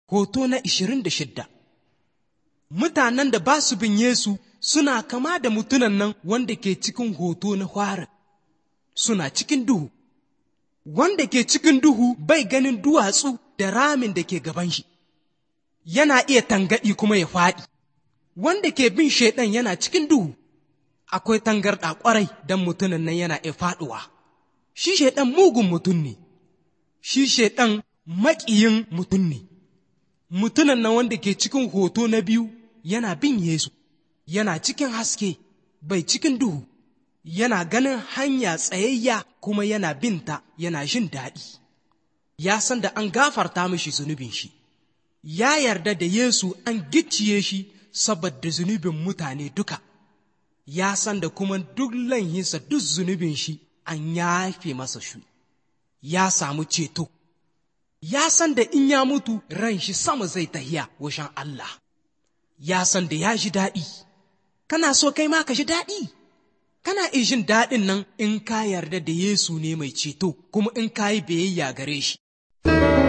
Hoto na 26. Mutanen da ba su bin Yesu suna kama da mutunan nan wanda ke cikin hoto na fara, suna cikin duhu. Wanda ke cikin duhu bai ganin duwatsu da ramin da ke gaban shi, yana iya tangaɗi kuma ya faɗi. Wanda ke bin Shaiɗan yana cikin duhu, akwai tangarɗa ƙwarai don mutunan nan yana iya faɗuwa. Shi Shaiɗan mugun mutum ne, shi Shaiɗan maƙiyin mutum ne. Mutunan nan wanda ke cikin hoto na biyu yana bin Yesu, yana cikin haske, bai cikin duhu, yana ganin hanya tsayayya kuma yana binta yana jin daɗi. Ya san da an gafarta mishi zunubin shi, ya yarda da Yesu an gicciye shi saboda zunubin mutane duka, ya san da kuma duk laihinsa duk zunubin shi an yafe masa shi, ya samu ceto. Ya san da in ya mutu ran shi sama zai tahiya wajen Allah, ya san da ya ji daɗi. Kana so kai ma ka ji daɗi? Kana iya jin daɗin nan in ka yarda da Yesu ne mai ceto kuma in ka yi biyayya gare shi.